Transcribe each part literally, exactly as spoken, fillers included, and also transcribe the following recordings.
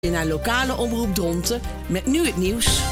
Naar lokale omroep Dronten met nu het nieuws.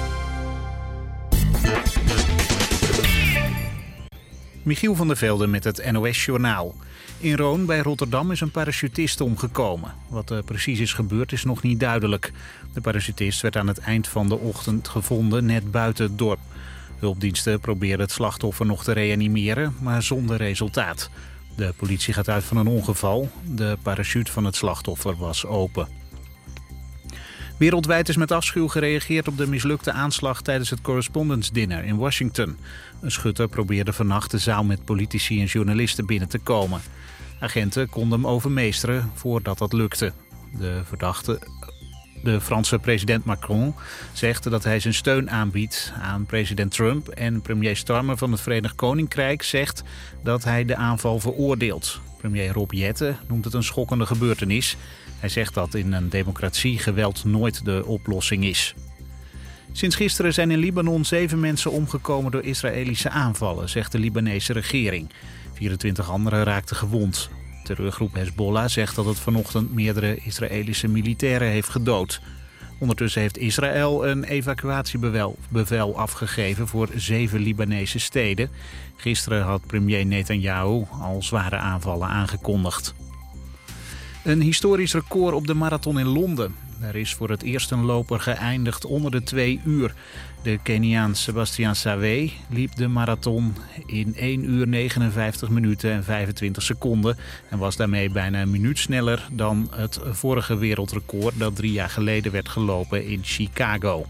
Michiel van der Velde met het N O S-journaal. In Roon bij Rotterdam is een parachutist omgekomen. Wat er precies is gebeurd is nog niet duidelijk. De parachutist werd aan het eind van de ochtend gevonden net buiten het dorp. Hulpdiensten probeerden het slachtoffer nog te reanimeren, maar zonder resultaat. De politie gaat uit van een ongeval. De parachute van het slachtoffer was open. Wereldwijd is met afschuw gereageerd op de mislukte aanslag tijdens het Correspondence Dinner in Washington. Een schutter probeerde vannacht de zaal met politici en journalisten binnen te komen. Agenten konden hem overmeesteren voordat dat lukte. De verdachte, de Franse president Macron, zegt dat hij zijn steun aanbiedt aan president Trump. En premier Starmer van het Verenigd Koninkrijk zegt dat hij de aanval veroordeelt. Premier Rob Jetten noemt het een schokkende gebeurtenis. Hij zegt dat in een democratie geweld nooit de oplossing is. Sinds gisteren zijn in Libanon zeven mensen omgekomen door Israëlische aanvallen, zegt de Libanese regering. vierentwintig anderen raakten gewond. Terreurgroep Hezbollah zegt dat het vanochtend meerdere Israëlische militairen heeft gedood. Ondertussen heeft Israël een evacuatiebevel bevel afgegeven voor zeven Libanese steden. Gisteren had premier Netanyahu al zware aanvallen aangekondigd. Een historisch record op de marathon in Londen. Er is voor het eerst een loper geëindigd onder de twee uur. De Keniaan Sebastian Sawe liep de marathon in één uur negenenvijftig minuten en vijfentwintig seconden... en was daarmee bijna een minuut sneller dan het vorige wereldrecord dat drie jaar geleden werd gelopen in Chicago.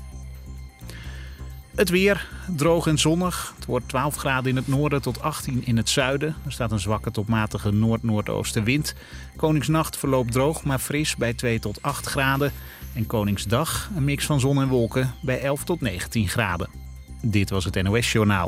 Het weer, droog en zonnig. Het wordt twaalf graden in het noorden tot achttien in het zuiden. Er staat een zwakke tot matige noord-noordoostenwind. Koningsnacht verloopt droog, maar fris bij twee tot acht graden. En Koningsdag een mix van zon en wolken bij elf tot negentien graden. Dit was het N O S-journaal.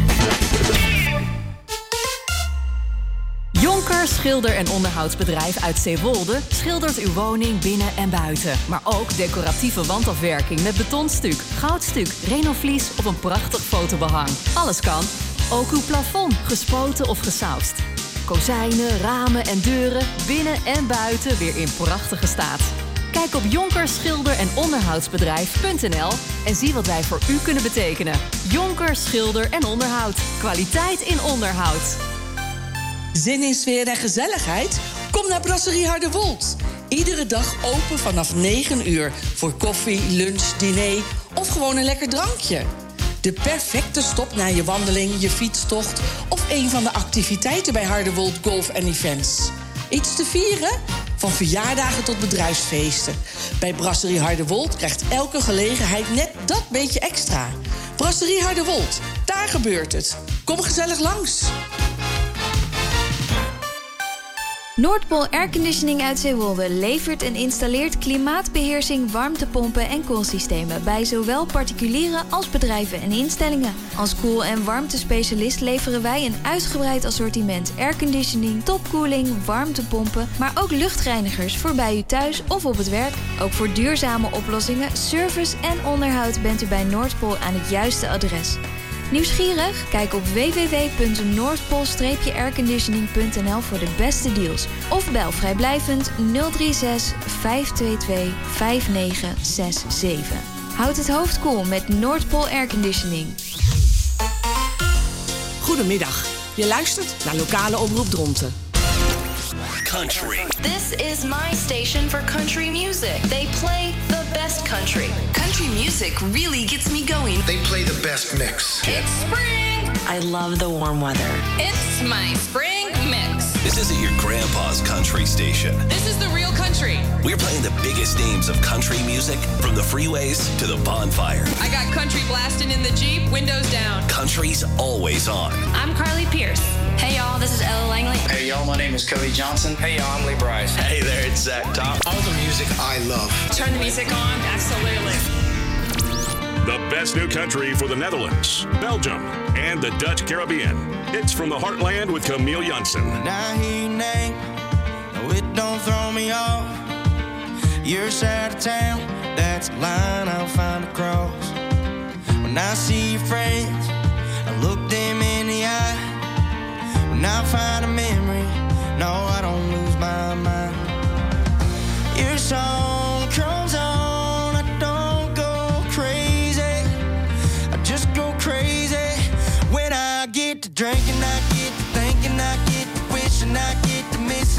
Jonker Schilder- en Onderhoudsbedrijf uit Zeewolde schildert uw woning binnen en buiten. Maar ook decoratieve wandafwerking met betonstuk, goudstuk, renovlies of een prachtig fotobehang. Alles kan. Ook uw plafond, gespoten of gesausd. Kozijnen, ramen en deuren, binnen en buiten weer in prachtige staat. Kijk op jonker schilder en onderhoudsbedrijf punt n l en zie wat wij voor u kunnen betekenen. Jonker Schilder en Onderhoud. Kwaliteit in onderhoud. Zin in sfeer en gezelligheid? Kom naar Brasserie Harderwold. Iedere dag open vanaf negen uur voor koffie, lunch, diner of gewoon een lekker drankje. De perfecte stop na je wandeling, je fietstocht of een van de activiteiten bij Harderwold Golf en Events. Iets te vieren? Van verjaardagen tot bedrijfsfeesten. Bij Brasserie Harderwold krijgt elke gelegenheid net dat beetje extra. Brasserie Harderwold, daar gebeurt het. Kom gezellig langs. Noordpool Airconditioning uit Zeewolde levert en installeert klimaatbeheersing, warmtepompen en koelsystemen bij zowel particulieren als bedrijven en instellingen. Als koel- en warmtespecialist leveren wij een uitgebreid assortiment airconditioning, topkoeling, warmtepompen, maar ook luchtreinigers voor bij u thuis of op het werk. Ook voor duurzame oplossingen, service en onderhoud bent u bij Noordpool aan het juiste adres. Nieuwsgierig? Kijk op w w w punt noordpool airconditioning punt n l voor de beste deals. Of bel vrijblijvend nul drie zes vijf twee twee vijf negen zes zeven. Houd het hoofd koel met Noordpool Airconditioning. Goedemiddag. Je luistert naar lokale omroep Dronten. Country. This is my station for country music. They play the best country. Country music really gets me going. They play the best mix. It's spring. I love the warm weather. It's my spring mix. This isn't your grandpa's country station. This is the real country. We're playing the biggest names of country music, from the freeways to the bonfire. I got country blasting in the Jeep, windows down. Country's always on. I'm Carly Pierce. Hey y'all, this is Ella Langley. Hey y'all, my name is Cody Johnson. Hey y'all, I'm Lee Bryce. Hey there, it's Zach Top. All the music I love. Turn the music on, absolutely. The best new country for the Netherlands, Belgium, and the Dutch Caribbean. It's From the Heartland with Camille Janssen. When I hear your name, no, it don't throw me off. Your side of town, that's a line I'll find across. When I see your friends, I look them in the eye. When I find a memory, no, I don't lose my mind. Your song comes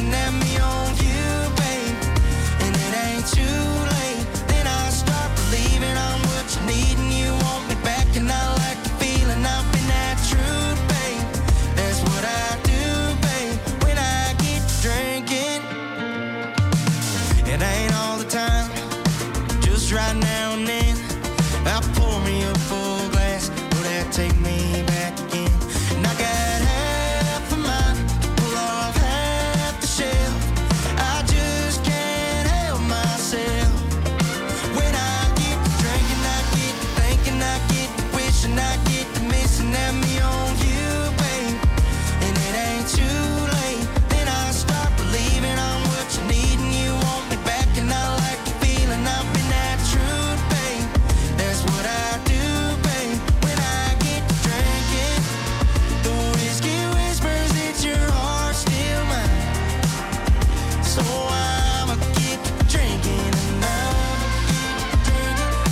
missing at me on you, babe. And it ain't too late. Then I start believing I'm what you need and you want me back. And I like the feeling I've been that truth, babe. That's what I do, babe, when I get to drinking. It ain't all the time, just right now and then. I pour me a full glass, will that take me back again? And I got half of mine, pull off half the shelf. I just can't help myself. When I get to drinking, I get to thinking, I get to wishing, I get to missing at me on you, babe. And it ain't too late. Then I start believing I'm what you need and you want me back. And I like the feeling I've been that truth, babe. That's what I do, babe, when I get to drinking. The whiskey whispers that your heart's still mine. So I'ma get to drinking and I'ma get to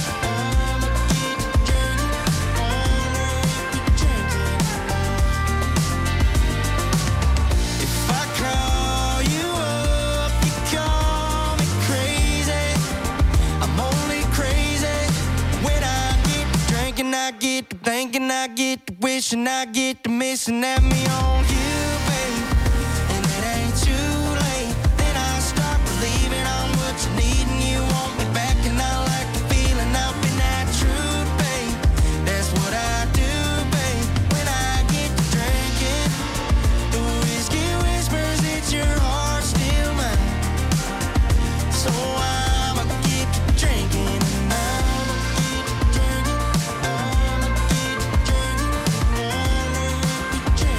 drinking. I'ma get to drinking. I'ma get to drinking. If I call you up, you call me crazy. I'm only crazy when I get to drinking. I get to thinking, I get to wishing, I get to missing at me on you, babe. And it ain't too late. Then I start believing I'm what you need and you want me back. And I like the feeling I've been that truth, babe. That's what I do, babe, when I get to drinking. The whiskey whispers that your heart's still mine. So I'ma get to drinking and I'ma get to drinking. I'ma get to drinking. I'ma get to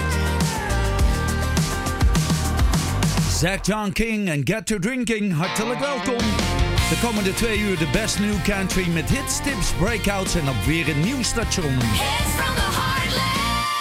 drinking. Zach John King en Get to Drinking, hartelijk welkom. De komende twee uur de best new country met hits, tips, breakouts en op weer een nieuw station. It's from the heartland.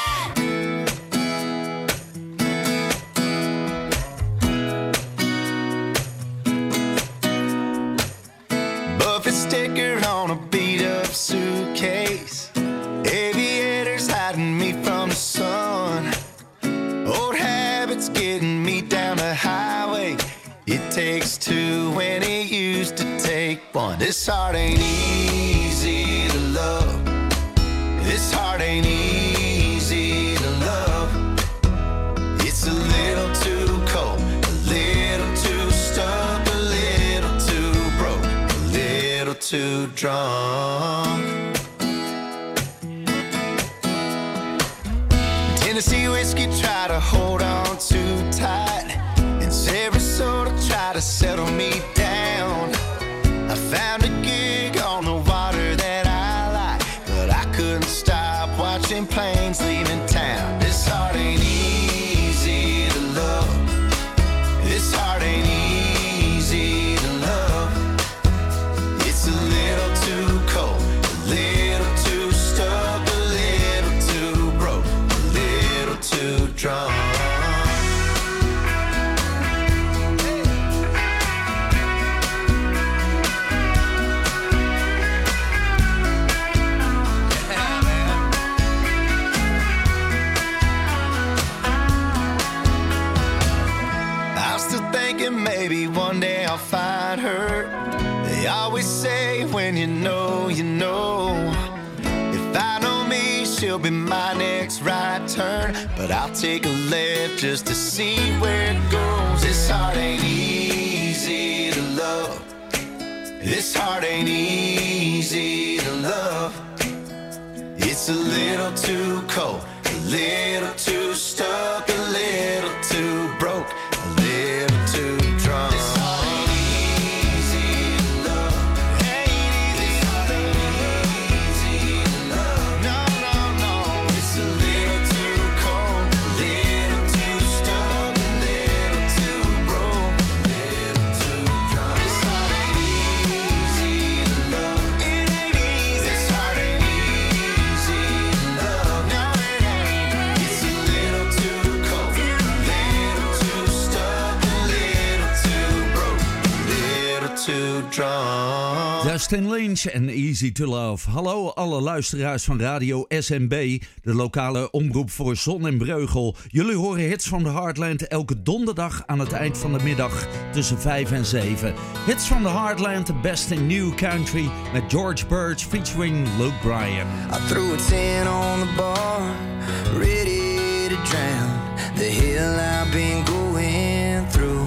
Buffett sticker on a beat up suitcase. Aviators hiding me from the sun. Old habits getting me down the highway. It takes two when it used to take one. This heart ain't easy to love. This heart ain't easy to love. It's a little too cold, a little too stuck, a little too broke, a little too drunk. Tennessee whiskey try to hold on too tight, and Sarasota try to settle me down. I found a gig on the water that I like, but I couldn't stop watching planes leaving town. This heart ain't easy to love. This heart ain't easy to love. It's a little too cold, a little too stuck, a little too broke, a little too drunk. I'm still thinking maybe one day I'll find her. They always say when you know, you know. If I know me, she'll be my next right turn. But I'll take a left just to see where it goes. This heart ain't easy to love. This heart ain't easy to love. It's a little too cold, a little too stuck, a little too broke, a little too drunk. This heart ain't easy to love. Ain't easy to love. No, no, no. It's a little too cold, a little too stuck, a little too broke, a little too drunk. This heart ain't easy to love. It ain't easy. This heart ain't easy to love. No, it ain't. It's a little too Dustin Lynch en Easy to Love. Hallo alle luisteraars van Radio S M B, de lokale omroep voor Zon en Breugel. Jullie horen hits van de Heartland elke donderdag aan het eind van de middag tussen vijf en zeven. Hits van de Heartland, the best in new country met George Birch featuring Luke Bryan. I threw a ten on the bar, ready to drown the hell I've been going through.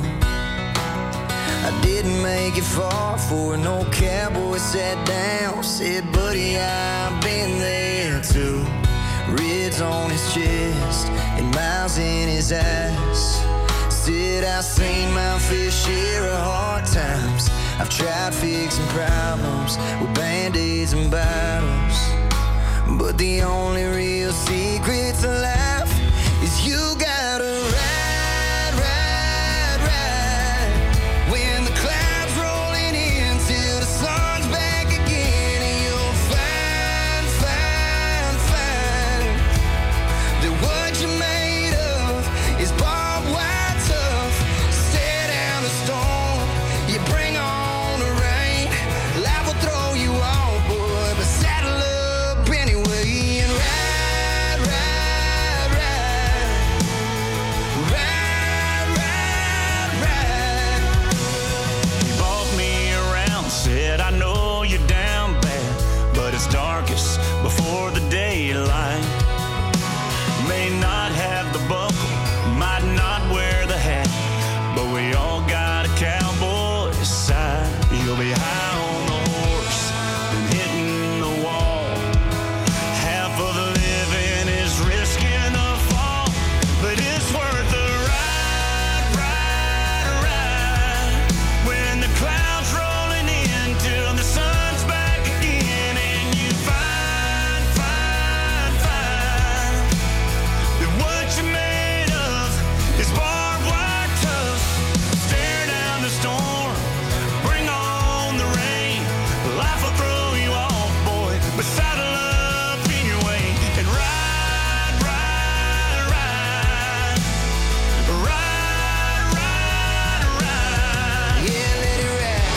I didn't make it far for no cowboy sat down, said, buddy, I've been there too. Ribs on his chest and miles in his eyes. Said I've seen my fair share of hard times. I've tried fixing problems with band-aids and bottles, but the only real secret to life is you gotta ride, ride, ride. When the clouds rolling in till the sun's back again, and you'll find, find, find that what you're made of is barbed wire tough. Stare down the storm, you bring on the rain. Life will throw you off, boy, but saddle up anyway and ride, ride, ride. Ride, ride, ride. You bought me around, said I know you're down bad, but it's darkest before the daylight. May not have the buckle, might not wear the hat, but we all got a cowboy's side. You'll be high on the horse, then hitting the wall. Half of the living is risking the fall, but it's worth the ride, ride, ride. When the clouds rolling in till the sun's back again, and you find, find, find that what you're made of is barbed wire tough. Stare down the storm, bring on the rain. Life will throw you off, boy, but saddle up anyway and ride, ride, ride. Ride, ride, ride. Yeah, let it ride.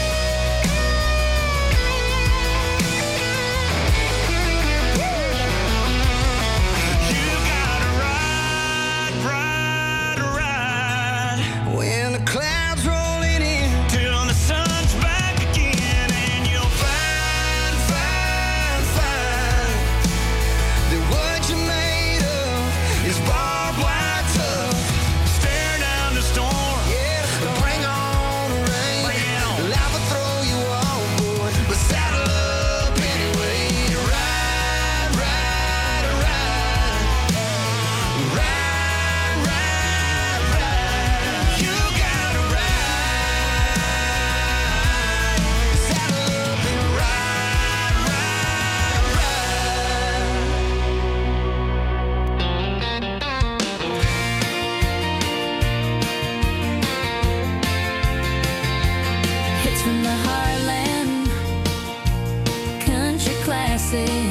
You gotta ride, ride, ride. When the clouds rolling in Till the sun's back again, and you'll find, find, find that what you're made of is barbed wire tough. stare down the storm. Yeah, bring on the rain. Bring it on. Life will throw you off, boy, but saddle up anyway. Ride, ride, ride. Ride, ride, ride. You gotta ride. Saddle up and ride, ride, ride. Hits from the Heartland, country classic.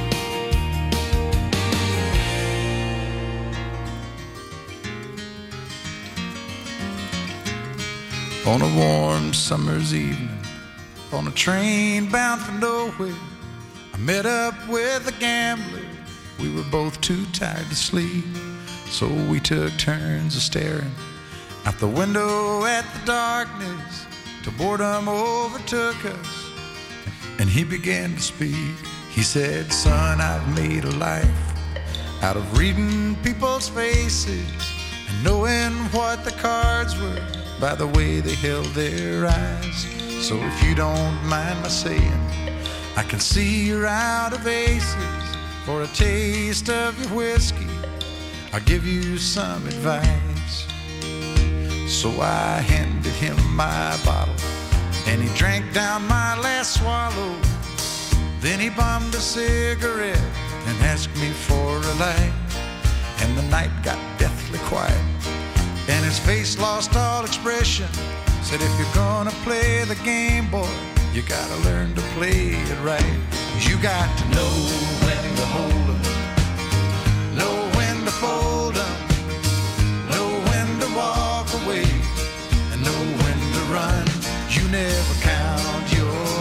On a warm summer's evening, on a train bound for nowhere, I met up with a gambler. We were both too tired to sleep, so we took turns of staring out the window at the darkness till boredom overtook us, and he began to speak. He said, son, I've made a life out of reading people's faces and knowing what the cards were by the way they held their eyes. So if you don't mind my saying, I can see you're out of aces. For a taste of your whiskey, I'll give you some advice. So I handed him my bottle, and he drank down my last swallow. Then he bummed a cigarette and asked me for a light. And the night got deathly quiet, and his face lost all expression. Said, if you're gonna play the game, boy, you gotta learn to play it right. You got to know when to hold 'em, know when to fold 'em, know when to walk away, and know when to run. You never count your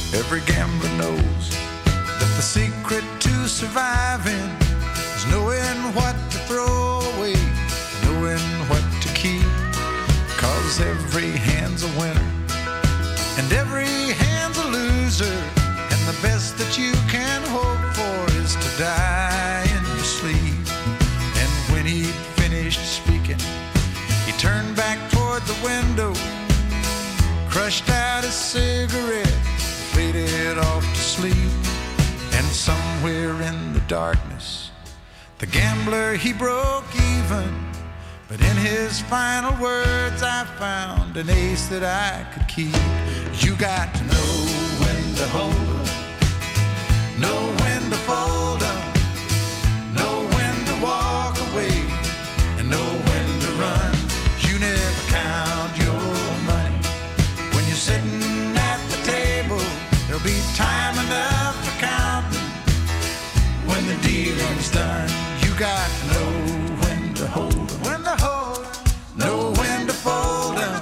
Every gambler knows that the secret to surviving is knowing what to throw away, knowing what to keep. Cause every hand's a winner and every hand's a loser, and the best that you can hope for is to die in your sleep. And when he'd finished speaking, he turned back toward the window, crushed out his cigarette, faded off to sleep. And somewhere in the darkness, the gambler, he broke even. But in his final words, I found an ace that I could keep. You got to know when to hold up, know when to fold up, know when to walk away, and know when to run. You never count your money when you're sitting at the table. There'll be time enough for counting when the dealing's done. You got to know when to hold up, when to hold up, know when to fold up,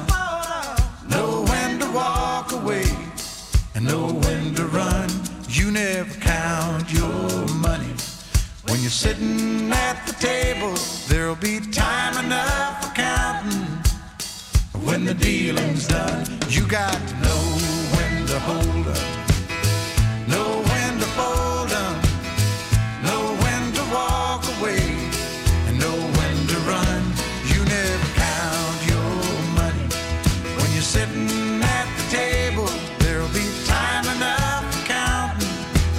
know when to walk away, and know when to run. You never count your money when you're sitting at the table. There'll be time enough for counting when the dealing's done. You got to know when to hold up, know when to fold up, know when to walk away, and know when to run. You never count your money when you're sitting at the table. There'll be time enough for counting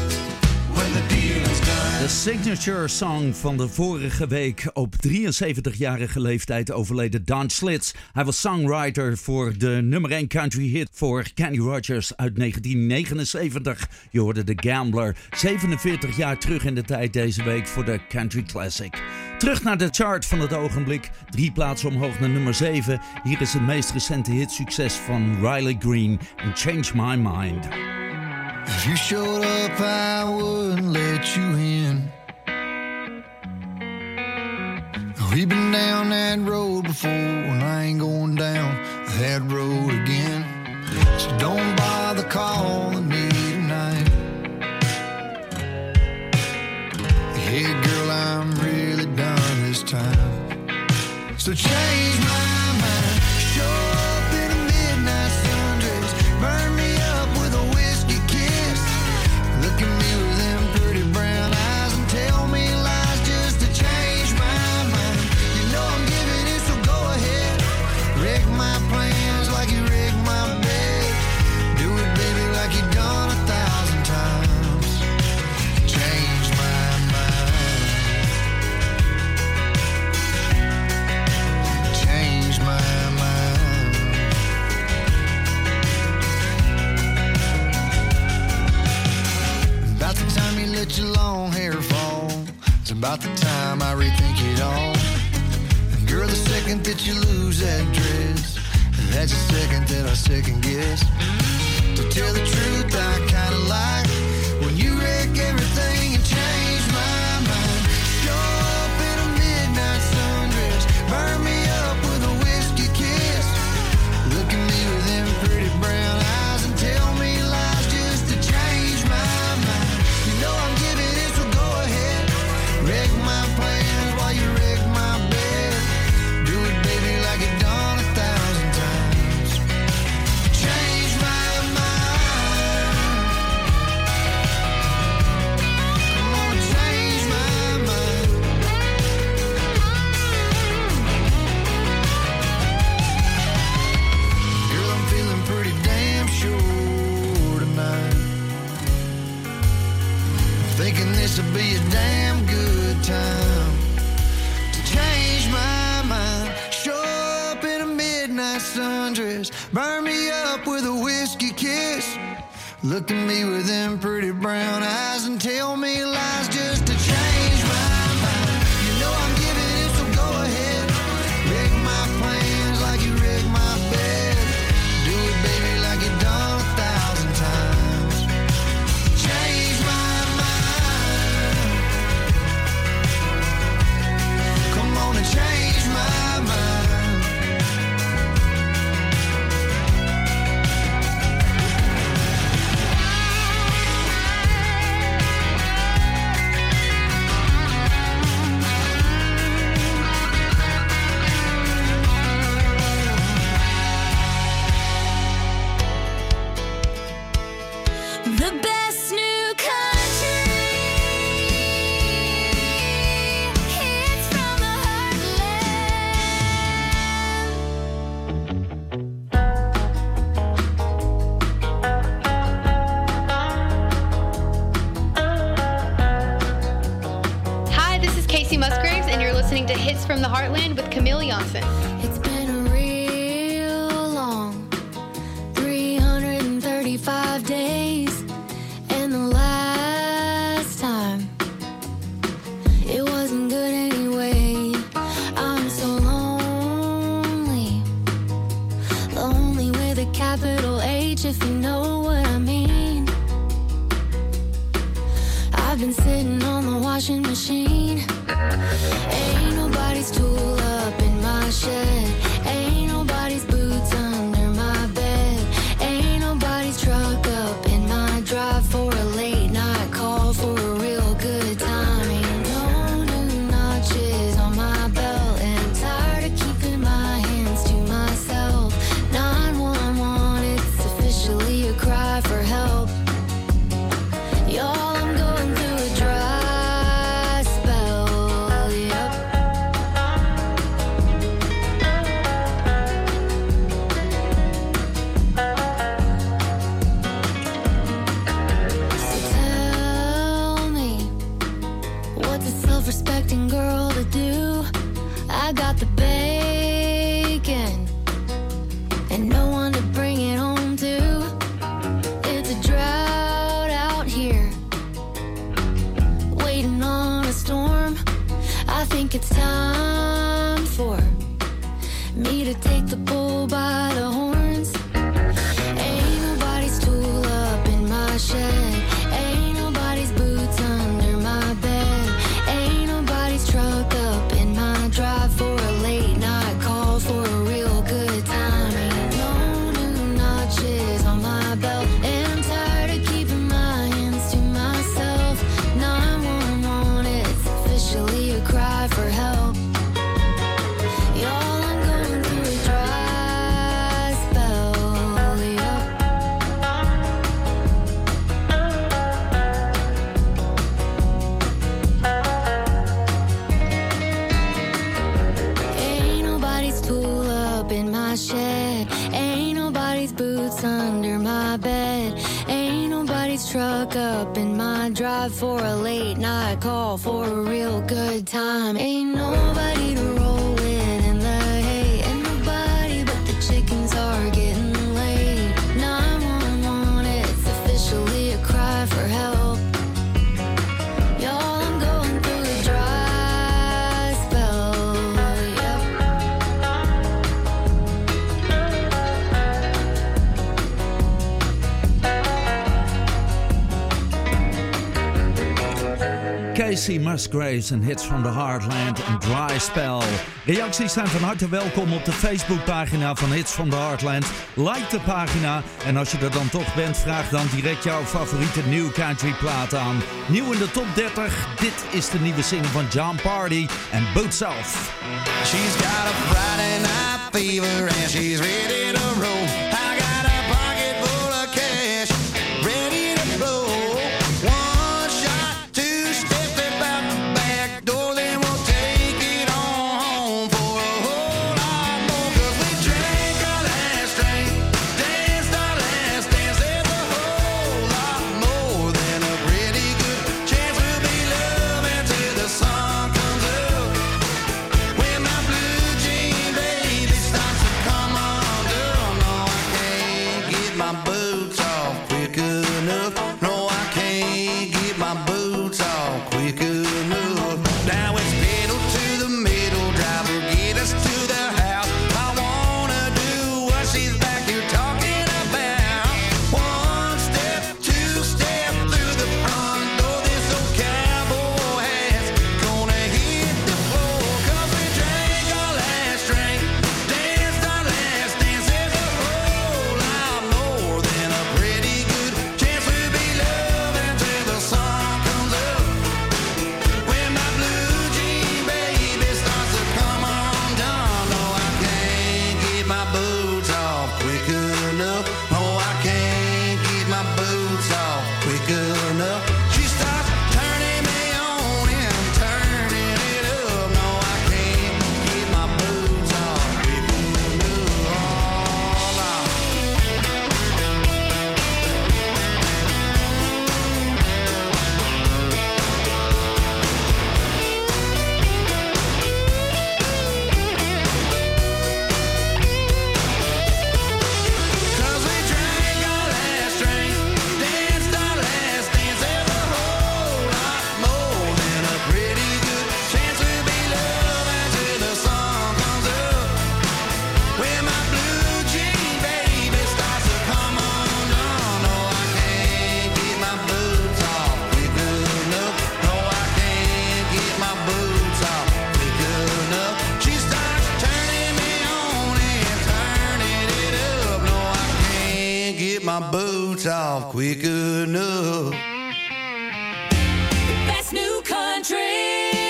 when the dealing's done. De signature song van de vorige week. Op drieënzeventigjarige leeftijd overleden Don Schlitz. Hij was songwriter voor de nummer één country hit voor Kenny Rogers uit negentien negenenzeventig. Je hoorde The Gambler. zevenenveertig jaar terug in de tijd deze week voor de Country Classic. Terug naar de chart van het ogenblik. Drie plaatsen omhoog naar nummer zeven. Hier is het meest recente hitsucces van Riley Green en Change My Mind. If you showed up, I wouldn't let you in. We've been down that road before, and I ain't going down that road again. So don't bother calling me tonight. Hey girl, I'm really done this time. So change my mind. Show up in a midnight sundress, burn me up with a whiskey kiss. Look at me with them pretty brown eyes and tell me lies just to change my mind. You know I'm giving it, so go ahead. Wreck my plans like you wrecked my bed. Do it, baby, like you done a thousand times. Change my mind. Change my mind. About the time you let your long hair fall, it's about the time I rethink it all. And girl, the second that you lose that dress, that's the second that I second guess. To tell the truth, I kinda like when you wreck everything and change my mind. Show up in a midnight sundress, burn me up with a whiskey kiss. Look at me with them pretty brown eyes and tell me lies just to change my mind. You know I'm giving it, so go ahead. Wreck my plans while you wreck my bed. Do it, baby, like you done a thousand times. Change my mind. Come on, change my mind. Girl, I'm feeling pretty damn sure tonight. I'm thinking this'll be a damn good time to change my mind. Show up in a midnight sundress, burn me up with a whiskey kiss. Look at me with them pretty brown eyes and tell me lies just to change my mind. You know I'm giving it, so go ahead. Wreck my plans like you wreck my bed. Do it, baby, like you done a thousand times. Change my mind. Come on and change my mind. best new country. Hits from the Heartland. Hi, this is Casey Musgraves, and you're listening to Hits from the Heartland with Camille Janssen. It's been a real long three hundred thirty-five days, and the last time it wasn't good anyway. I'm so lonely, lonely with a capital H, if you know what I mean. I've been sitting on the washing machine. Ain't nobody's tool up in my shed. Ain't nobody's boots under my bed. Ain't nobody's truck up in my drive for a late night call for a real good time. Ain't no new notches on my belt, and I'm tired of keeping my hands to myself. nine one one, it's officially a cry for help. Y'all, I'm going through a dry spell, yep. So tell me, what's a self-respecting girl to do? I got the bacon and no one to bring it home to. It's a drought out here, waiting on a storm. I think it's time for me to take the bull by the horns. Ain't nobody's tool up in my shed. Ain't nobody's boots under my bed. Ain't nobody's truck up in my drive for a late night call for a real good time. Ain't no new notches on my belt, and I'm tired of keeping my hands to myself. nine one one, it's officially a cry for help. Y'all, I'm going through a dry spell, yep. Ain't nobody's tool up in my shed. Ain't nobody's boots under my bed. Ain't nobody's truck up in my drive for a late night call for a real good time. Ain't nobody to roll with in the hay. Ain't nobody but the chickens are getting laid. nine one one, it's officially a cry for help. Y'all, I'm going through a dry spell, yep. Casey Musgraves en Hits from the Heartland en Dry Spell. Reacties zijn van harte welkom op de Facebookpagina van Hits from the Heartland. Like de pagina en als je er dan toch bent, vraag dan direct jouw favoriete New Country plaat aan. Nieuw in de top dertig, dit is de nieuwe single van John Party en Boots Off. She's got a Friday night fever and she's ready to roll. I got a pocket full of cash, ready to blow. One shot, two step about the back door, then we'll take it on home for a whole lot more. 'Cause we drank our last drink, danced our last dance. There's a whole lot more than a pretty good chance. We'll be loving till the sun comes up. When my blue jean baby starts to come undone, no, off quick enough. Best new country.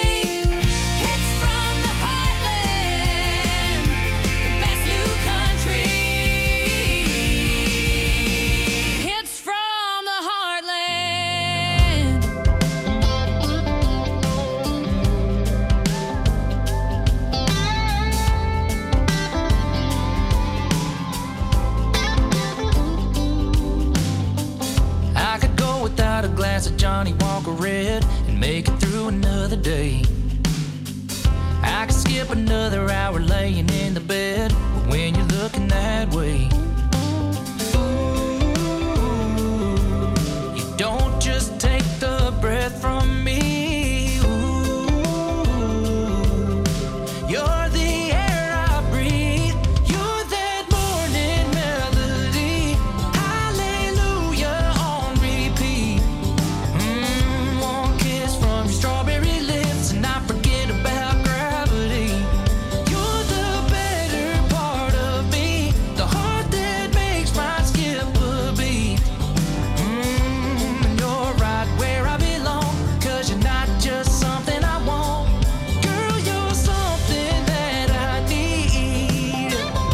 Of Johnny Walker Red and make it through another day. I could skip another hour laying in the bed, but when you're looking that way, ooh, you don't just take the breath from me. Ooh, you're the air I breathe. You're that morning melody. Hallelujah on repeat. Strawberry lips and I forget about gravity. You're the better part of me, the heart that makes my skip a beat. Mm, and you're right where I belong, cause you're not just something I want. Girl, you're something that I need.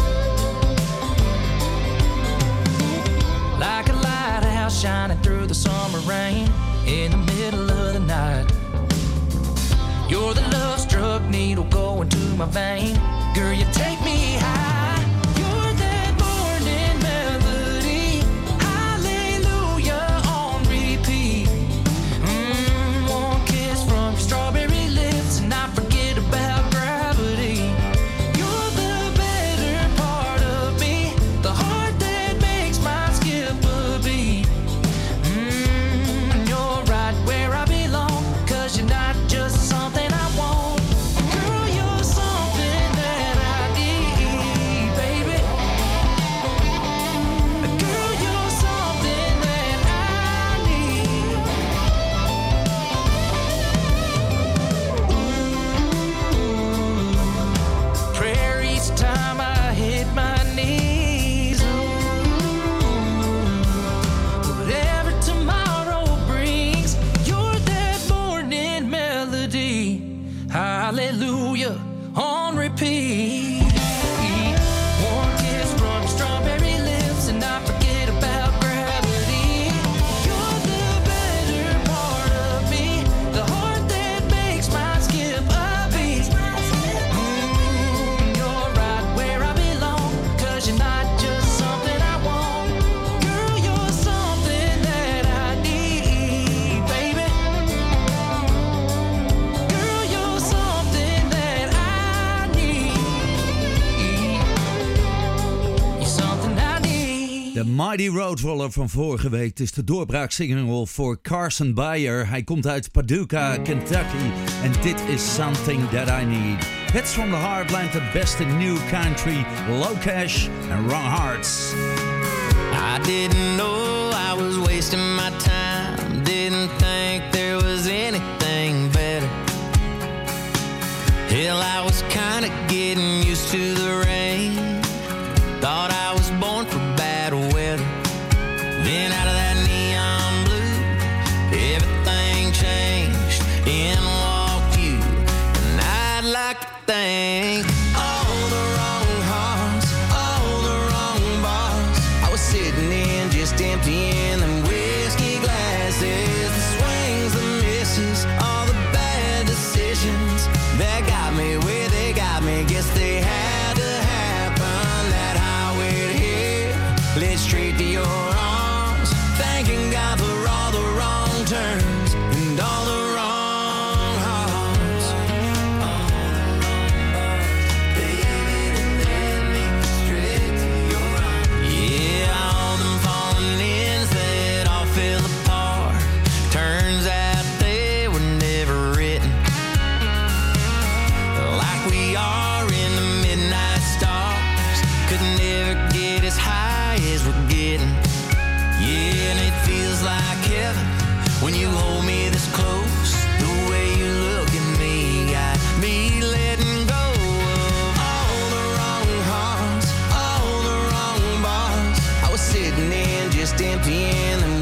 Like a lighthouse shining through the summer rain in the middle of the night. You're the love-struck needle going to my vein. Girl, you take me high. You're that morning melody. Hallelujah on repeat. Mm, one kiss from your strawberry lips and I forget about gravity. You're the better part of me, the heart that makes my skip a beat. Mm, and you're right where I belong, cause you're not just something I want. Girl, you're something that I need, baby. Girl, you're something that I need. Ooh, prayer each time I hit my knees. Ooh, whatever tomorrow brings, you're that morning melody. Hallelujah on repeat. One kiss from your strawberry lips and I forget about gravity. You're the better part of me, the heart that makes my skip a beat. Mm, you're right where I belong, cause you're not just something I want. Girl, you're something that I need, baby. Girl, you're something that I need. You're something I need. De Mighty Roadroller van vorige week. Het is de doorbraaksingle voor Carson Beyer. Hij komt uit Paducah, Kentucky. En dit is Something That I Need. Hits from the Heartland, the best in new country. Low Cash and Wrong Hearts. I didn't know I was wasting my time. Didn't think there was anything better. Hell, I was kinda getting used to the rain. Thought I was born for bad weather. Then out of that neon blue, everything changed. In walked you, and I'd like to thank all the wrong hearts, all the wrong bars. I was sitting in just emptying them whiskey glasses. The swings, the misses, all the bad decisions that got me where they got me. Guess they had to happen. That highway to hell led straight to your arms. Thanking God for all the wrong turns and all the wrong hearts. Yeah, all them falling ends that all fell apart. Turns out they were never written. Like we are in the midnight stars. Could never get as high as we're getting. Yeah, and it feels like heaven when you hold me this close. The way you look at me got me letting go of all the wrong hearts, all the wrong bars. I was sitting in just emptying them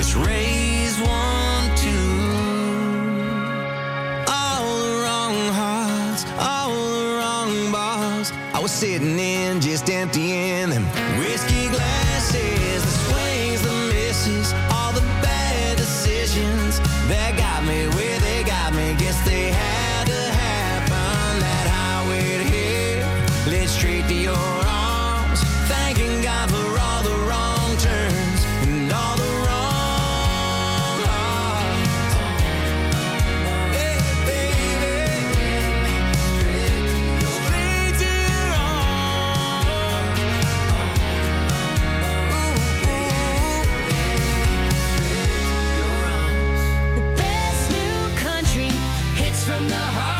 Let's raise one, two. All the wrong hearts, all the wrong bars. I was sitting in, just emptying them whiskey glasses. The swings, the misses, all the bad decisions that got me where they got me. Guess they had to happen. That highway to hell led straight to your arms. Thanking God for all the wrong turns and all the wrong hearts. Hey, baby, straight to your arms. Ooh, ooh. The best new country hits from the heartland.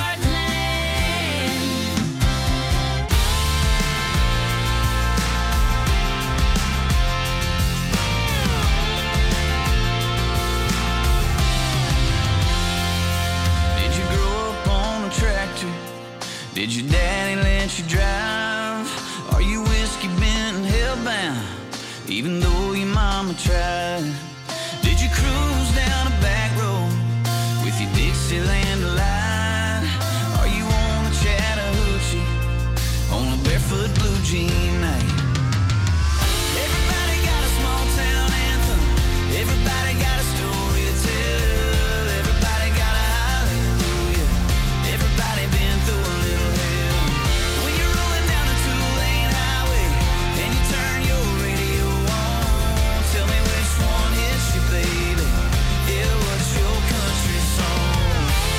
Did you grow up on a tractor? Did your daddy let you drive? Are you whiskey bent and hellbound, even though your mama tried? Did you cruise down a back road with your Dixieland delight? Are you on the Chattahoochee on a barefoot blue jean night? Everybody got a small town anthem. Everybody got a story to tell. Everybody got a hallelujah. Everybody been through a little hell. When you're rolling down a two-lane highway and you turn your radio on, tell me which one hits you, baby. Yeah, what's your country song?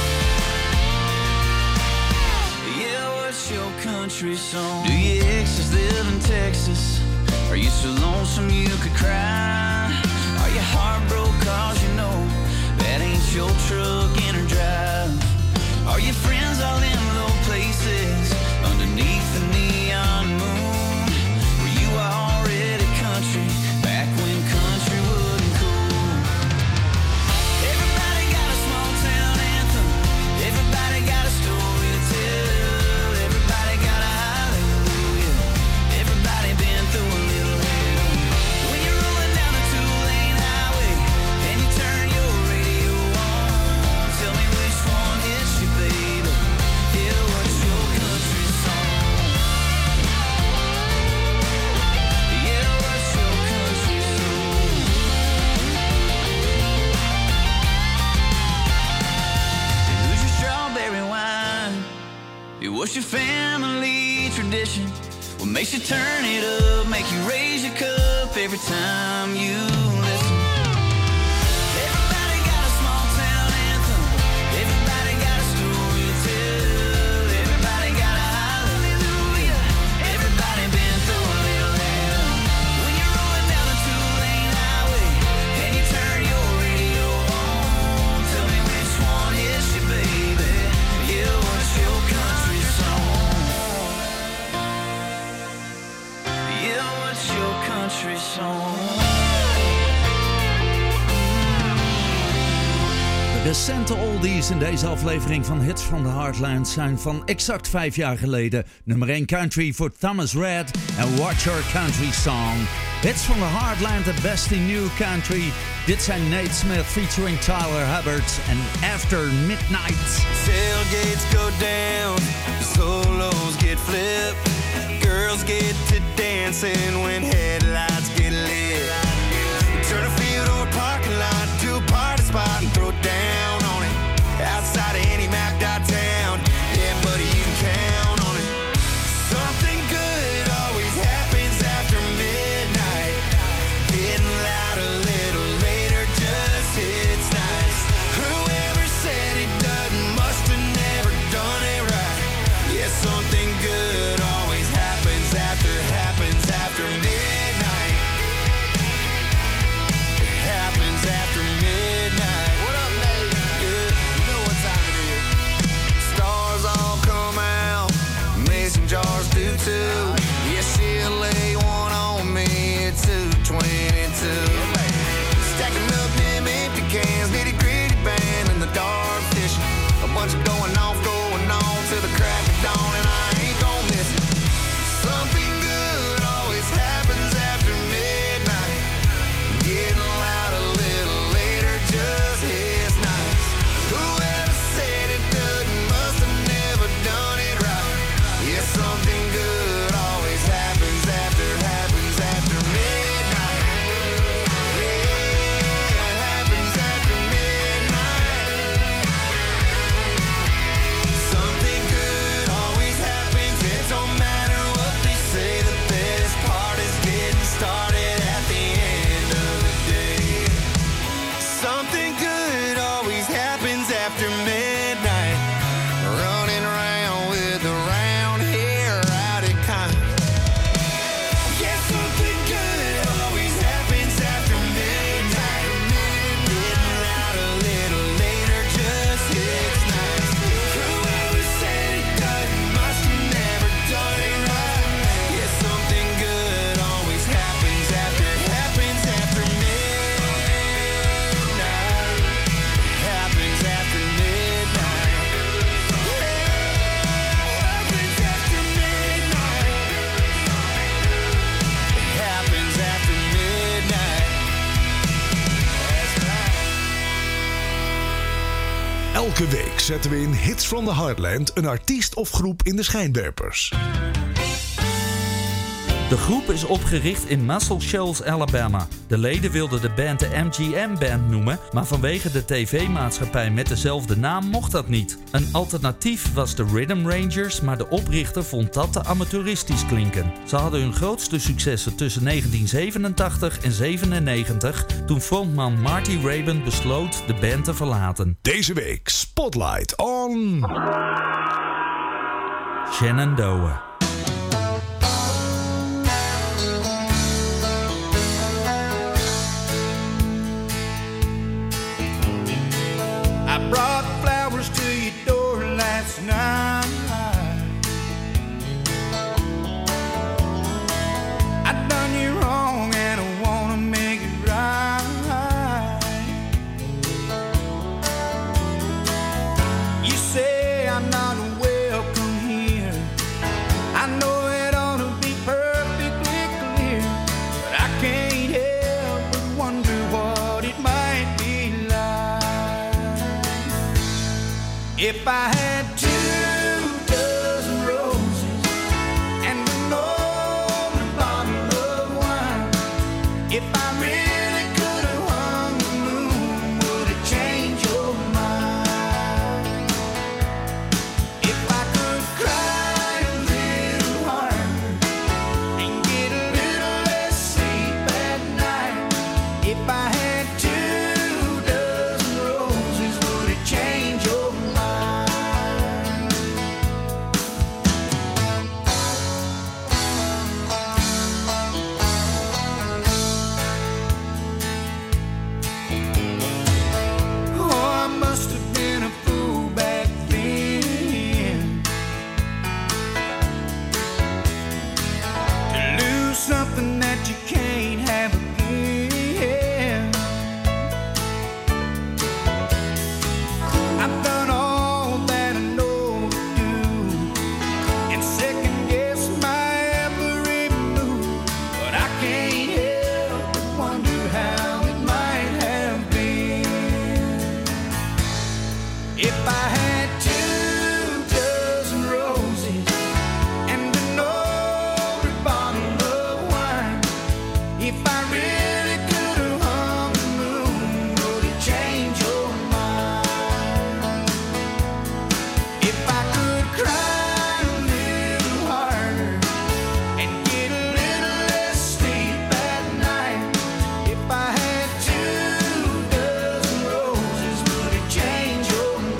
Yeah, what's your country song? Do your exes live in Texas? Are you so lonesome you could cry? Are you heartbroken cause you know that ain't your truck in or drive? Are your friends all in low places underneath the neon moon? Were you already country back when country wasn't cool? Everybody got a small town anthem. Everybody got a story to tell. Everybody got a hallelujah. Everybody been through a little hell. When you're rolling down a two-lane highway and you turn your radio on, tell me which one hits you, baby. Yeah, what's your country song? Yeah, what's your country song? Who's your strawberry wine? Yeah, what's your family tradition? What makes you turn it up, make you raise your cup every time you listen? Everybody got a small town anthem. Everybody got a story to tell. Everybody got a hallelujah. Everybody been through a little hell. When you're rolling down a two-lane highway and you turn your radio on, tell me which one hits you, baby. Yeah, what's your country song? Yeah, what's your country song? De recente oldies in deze aflevering van Hits from the Heartland zijn van exact vijf jaar geleden. Nummer één country voor Thomas Rhett en What's Your Country Song. Hits from the Heartland, the best in new country. Dit zijn Nate Smith featuring Tyler Hubbard en After Midnight. Tailgates go down, solos get flipped, girls get to dancing when headlights get lit. Turn a field or a parking lot to a party spot and throw down on it. Outside of any map downtown, yeah, buddy, you can count on it. Something good always happens after midnight. Getting loud a little later just hits nice. Whoever said it doesn't must have never done it right. Yeah, something good always happens after happens after midnight. Elke week zetten we in Hits from the Heartland een artiest of groep in de schijnwerpers. De groep is opgericht in Muscle Shoals, Alabama. De leden wilden de band de M G M Band noemen, maar vanwege de tv-maatschappij met dezelfde naam mocht dat niet. Een alternatief was de Rhythm Rangers, maar de oprichter vond dat te amateuristisch klinken. Ze hadden hun grootste successen tussen negentien zevenentachtig en zevenennegentig, toen frontman Marty Raybon besloot de band te verlaten. Deze week Spotlight on Shenandoah. I brought flowers to your door last night. I done you wrong and I wanna make it right. You say I'm not welcome here. I know it ought to be perfectly clear, but I can't help but wonder what it might be like if I had two dozen roses and an old bottle of wine. If I really could have hung the moon, would it change your mind? If I could cry a little harder and get a little less sleep at night. If I had two dozen roses, would it change your mind? Oh, I must have been a fool back then to lose something that you can't have again. I've done all that I know to do and second guess my every move, but I can't help but wonder how it might have been if I had two dozen roses and an older bottle of wine. If I really could have hung the moon, would it change your mind? If I could cry a little harder and get a little less sleep at night. If I had two dozen roses, would it change your mind?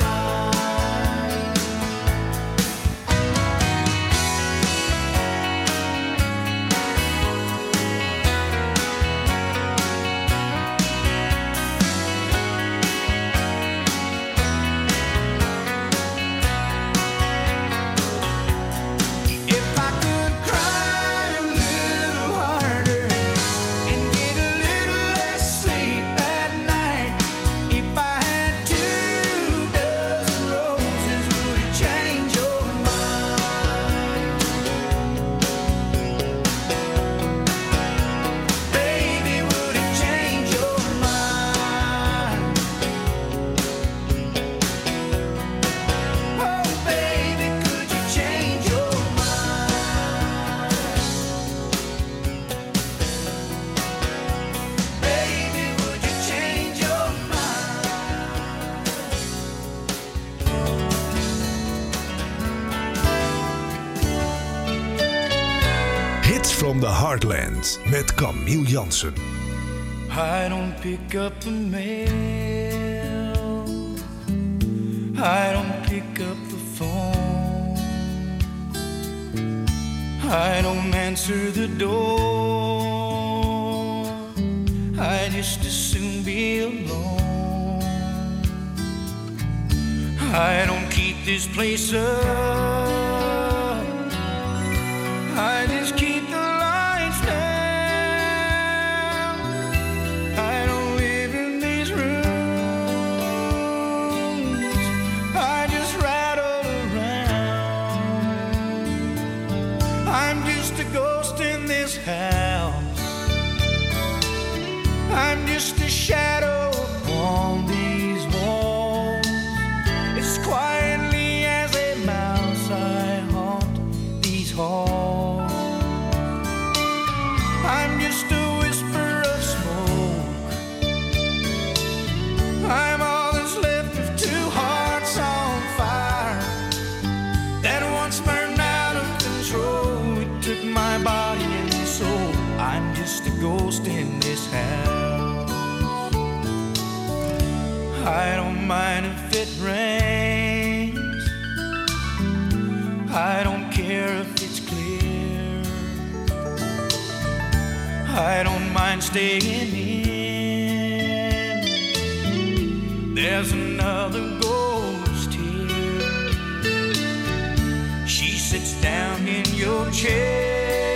If I could cry a little harder and get a little less sleep at night. If I had two dozen roses, would it change your mind? Baby, would it change your mind? Oh, baby, could you change your mind? Baby, would you change your mind? Hits from the Heartland met Camille Jansen. I don't pick up the mail. I don't pick up the phone. I don't answer the door. I just as soon be alone. I don't keep this place up. I just keep the lights down. I don't live in these rooms. I just rattle around. I'm just a ghost in this house. I'm just a shadow upon these walls. ghost in this house. I don't mind if it rains. I don't care if it's clear. I don't mind staying in. There's another ghost here. She sits down in your chair.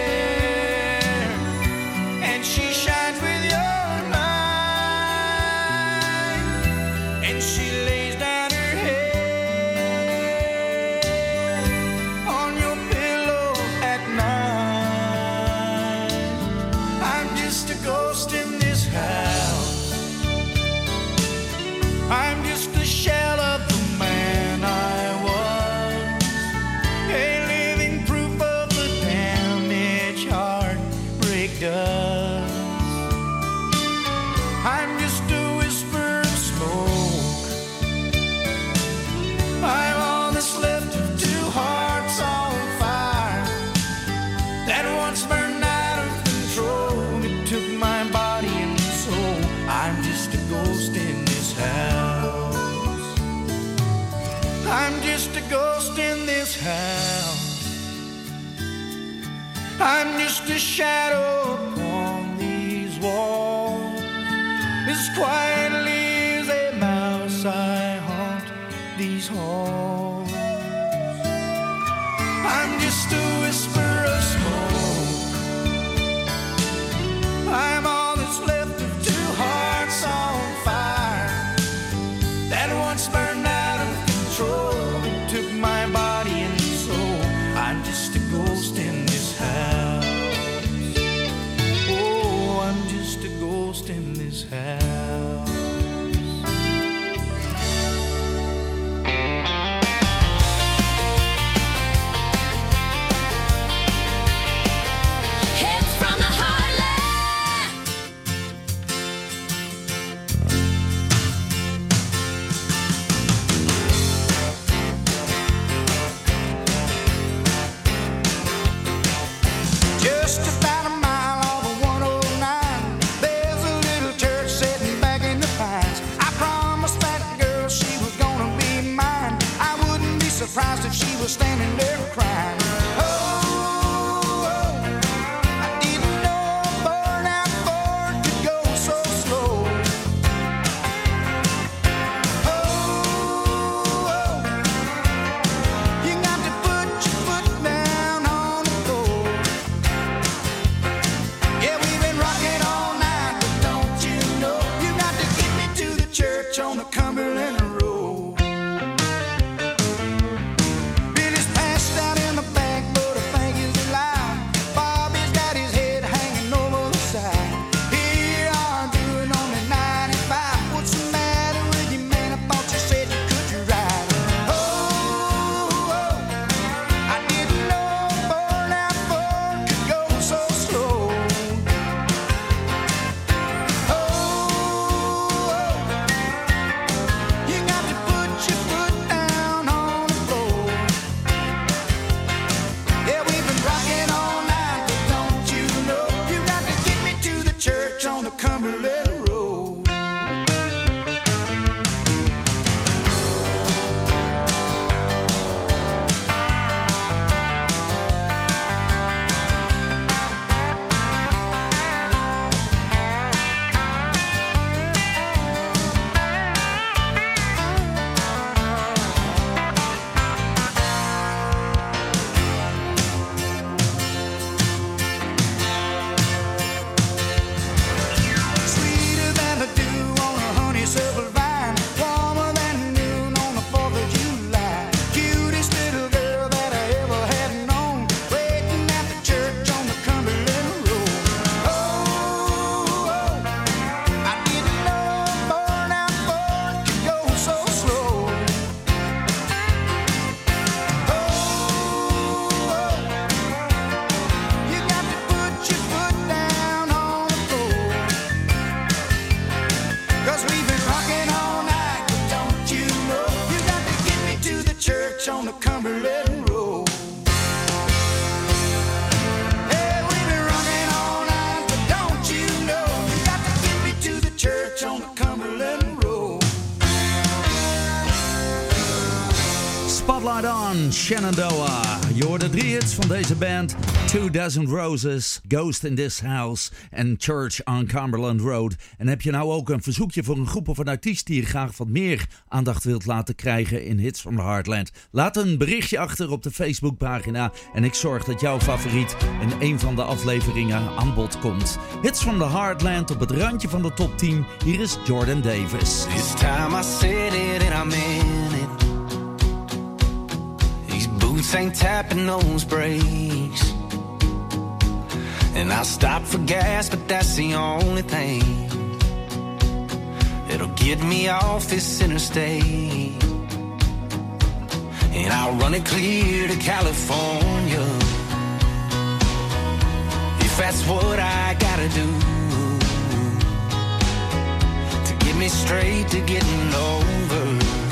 I'm just a shadow upon these walls. As quietly as a mouse I haunt these halls. I'm just a whisper of smoke. I'm all that's left of two hearts on fire that once burned out of control and took my body and soul. I'm just a ghost in this house. Oh, I'm just a ghost in this house. Hits from the heartland. Just about a mile off of one oh nine, there's a little church sitting back in the pines. I promised that girl she was gonna be mine. I wouldn't be surprised if she was standing there crying. Oh, oh, I didn't know a burnout Ford could go so slow. Oh, oh, you got to put your foot down on the floor. Yeah, we've been rocking all night, but don't you know you got to get me to the church on the Cumberland Road. Billy's passed out in the back, but I think he's alive. Bobby's got his head hanging over the side. Here you are doing only ninety-five. What's the matter with you, man? I thought you said you could ride. Oh, oh, I didn't know a burnout Ford could go so slow. Oh, oh, you got to put your foot down on the floor. Yeah, we've been rocking all night, but don't you know you got to get me to the church on the Cumberland Road. Sweet Spotlight on Shenandoah. Je hoorde drie hits van deze band. Two Dozen Roses, Ghost in This House en Church on Cumberland Road. En heb je nou ook een verzoekje voor een groep of een artiest die je graag wat meer aandacht wilt laten krijgen in Hits from the Heartland? Laat een berichtje achter op de Facebookpagina en ik zorg dat jouw favoriet in een van de afleveringen aan bod komt. Hits from the Heartland op het randje van de top tien. Hier is Jordan Davis. This time I said it and I meant it. These boots ain't tapping those brakes. And I stopped for gas, but that's the only thing that'll get me off this interstate. And I'll run it clear to California, if that's what I gotta do to get me straight to getting over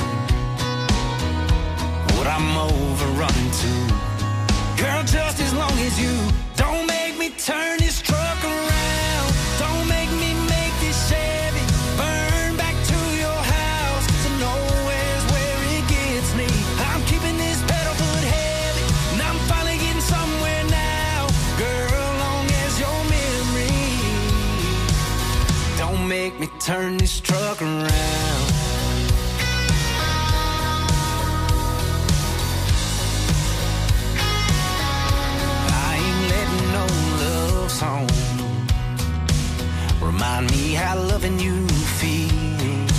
what I'm overrunning to. Girl, just as long as you don't make me turn this truck around, don't make me make this Chevy burn back to your house, so nowhere's where it gets me. I'm keeping this pedal foot heavy, and I'm finally getting somewhere now. Girl, long as your memory don't make me turn this truck around. Song. Remind me how loving you feels,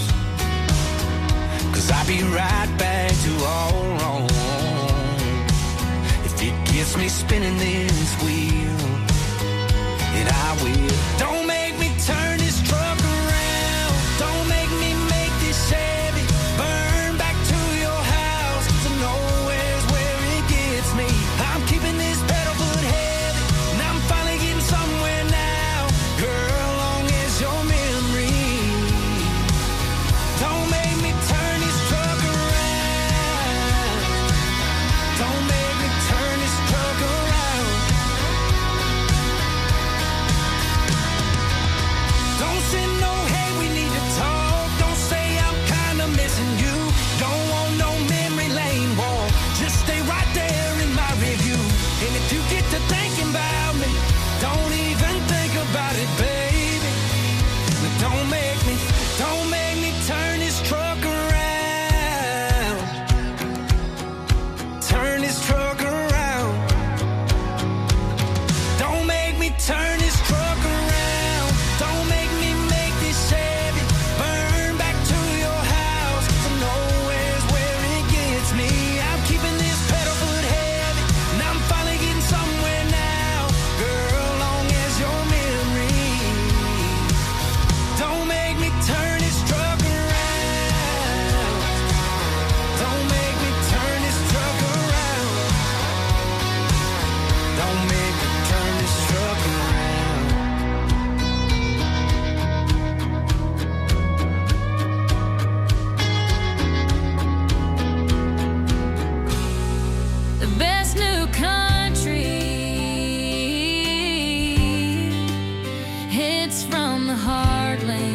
'cause I'll be right back to all wrong if it gets me spinning this wheel. And I will. Don't make me turn this truck around, don't make me make this Chevy burn back to your house, so nowhere's where it gets me. I'm keeping this pedal foot heavy, and I'm finally getting somewhere now. Girl, long as your memory don't make me turn this truck around, don't make me turn this truck around. Don't send no hey, we need to talk, don't say I'm kinda missing you. Don't want no memory lane walk, just stay right there in my review. And if you get to thinking about me, don't even think about it, baby. Don't make me, don't make me turn this truck around, turn this truck around. Don't make me turn this truck around, don't make me make this Chevy burn back to your house, so nowhere's where it gets me. I'm keeping this pedal foot heavy, and I'm finally getting somewhere now. Girl, long as your memory don't make me turn this truck around, don't make me turn this truck around, don't make me turn this truck around. The best new country hits from the heartland.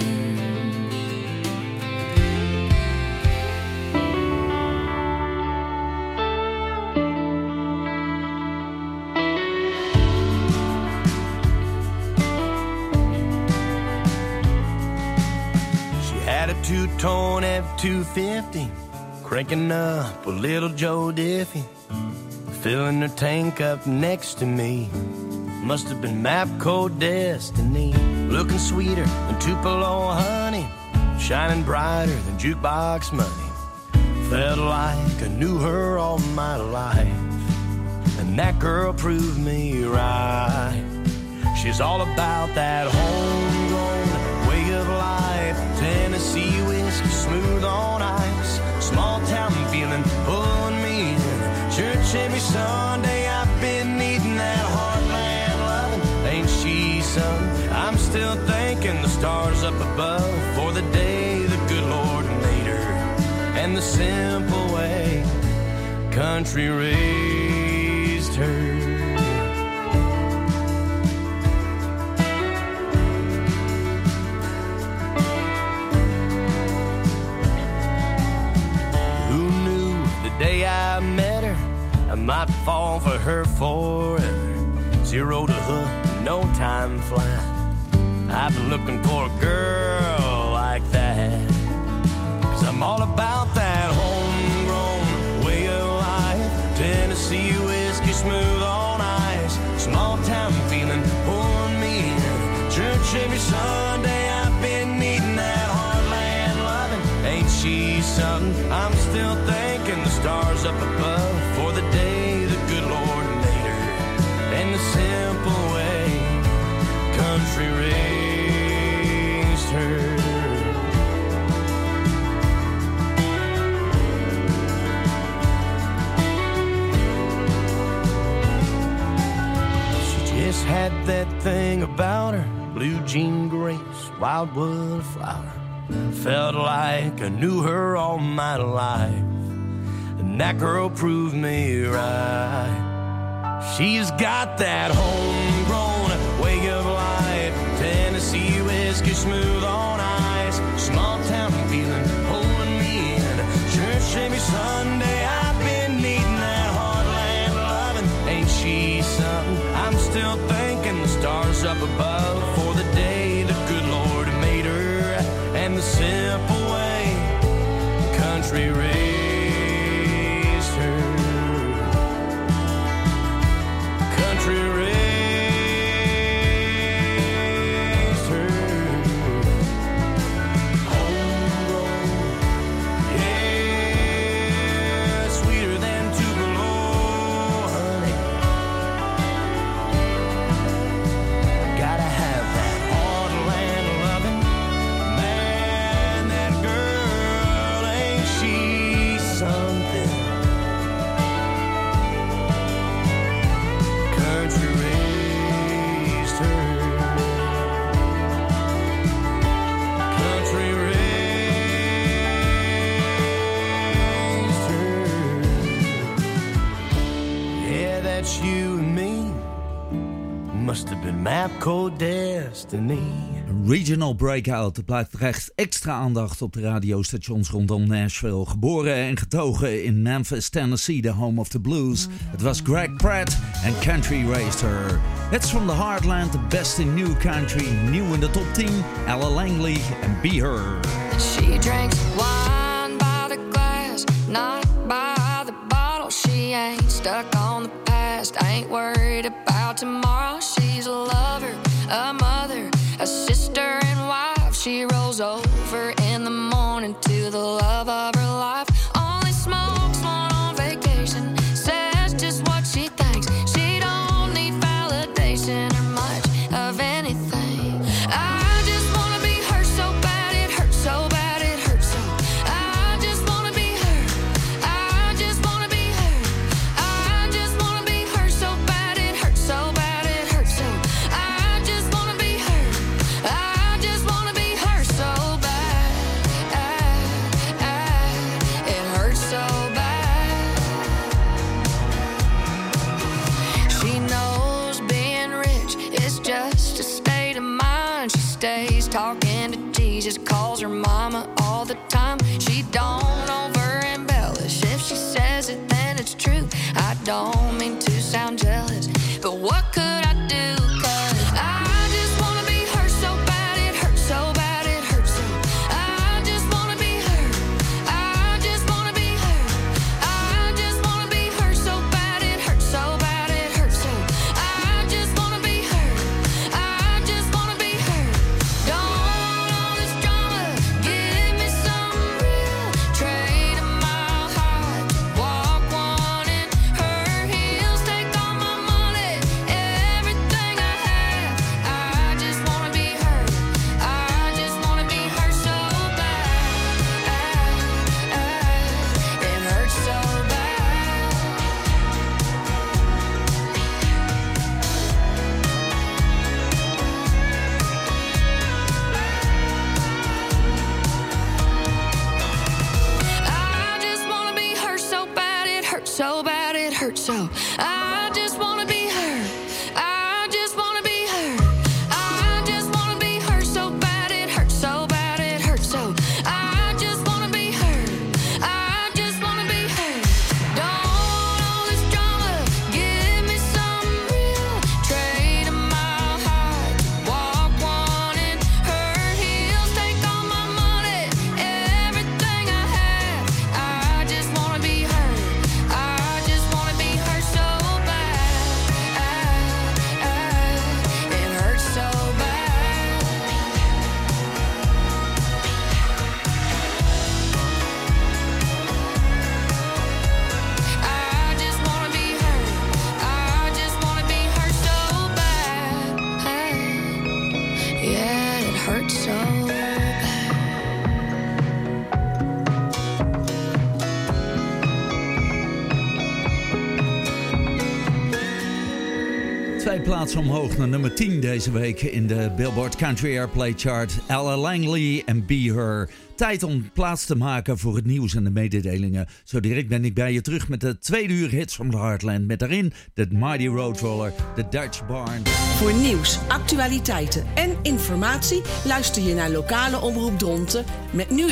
She had a two-tone F two fifty, cranking up a little Joe Diffie, filling her tank up next to me. Must have been Mapco destiny. Looking sweeter than Tupelo honey, shining brighter than jukebox money. Felt like I knew her all my life, and that girl proved me right. She's all about that homegrown way of life. Tennessee whiskey, smooth on ice. Small town feeling pulling me in. Church every Sunday, I've been needing that heartland loving. Ain't she, son? I'm still thanking the stars up above for the day the good Lord made her, and the simple way country raised her. I'd fall for her forever. Zero to hook, no time flat. I've been looking for a girl like that. Cause I'm all about that homegrown way of life. Tennessee whiskey, smooth on ice. Small town feeling pulling me in. Church every Sunday, I've been needing that heartland loving. Ain't she something? I'm still thanking the stars up above for the day the good Lord made her. And the simple way country raised her. Just had that thing about her, blue jean grace, wildwood flower. Felt like I knew her all my life, and that girl proved me right. She's got that homegrown way of life. Tennessee whiskey, smooth on ice. Small town feeling pulling me in. Church every Sunday, I've been needing that heartland loving. Ain't she something? I'm still thanking the stars up above for the day the good Lord made her. And the simple way country raised her. Country raised her. Homegrown, yeah, sweeter than Tupelo honey. Gotta have that heartland loving. Man, that girl, ain't she something? Country raised her. Country raised her. Yeah, that's you and me. Must have been map code destiny. Regional Breakout. Er blijft recht extra aandacht op de radiostations rondom Nashville. Geboren en getogen in Memphis, Tennessee, the home of the blues. Het was Greg Pratt en Country Raised Her. It's from the Heartland, the best in new country. Nieuw in de top tien, Ella Langley en Be Her. She drinks wine by the glass, not by the bottle. She ain't stuck on the past, ain't worried about tomorrow. She's a lover, a mother, a sister and wife. She rolls over in the morning to the love of her life. Only smokes one on vacation, says just what she thinks. She don't need validation or much of anything. I just wanna be her so bad, it hurts so bad, it hurts so. I just wanna be her, I just wanna be her. I just wanna be her so bad, it hurts so bad, it hurts so. I just wanna be her, I just wanna be her so bad. It hurts so bad. She knows being rich is just a state of mind. She stays talking to Jesus, calls her mama all the time. She don't over embellish. If she says it, then it's true. I don't mean to sound jealous, but what could I do? 'Cause I just wanna be her so bad, it hurts so bad, it hurts so. I just wanna be her, I just wanna be her. I just wanna be her so bad, it hurts so bad, it hurts so. I just wanna be her, I just wanna be her. Don't want all this drama, give me some real. Trade a mile high, walk one in her heels. Take all my money, everything I have. I just wanna be her, I just wanna be her so bad. It hurts so bad. I just wanna be her so bad, it hurts so bad, it hurts so. I just wanna be her, I just wanna be her. I just wanna be her so bad, it hurts so bad, it hurts so. I just wanna be her, I just wanna be her. Don't want all this drama, plaats omhoog naar nummer tien deze week in de Billboard Country Airplay Chart. Ella Langley en Be Her. Tijd om plaats te maken voor het nieuws en de mededelingen. Zo direct ben ik bij je terug met de tweede uur hits from the Heartland. Met daarin de Mighty Roadroller, de Dutch Barn. Voor nieuws, actualiteiten en informatie luister je naar lokale omroep Dronten met nu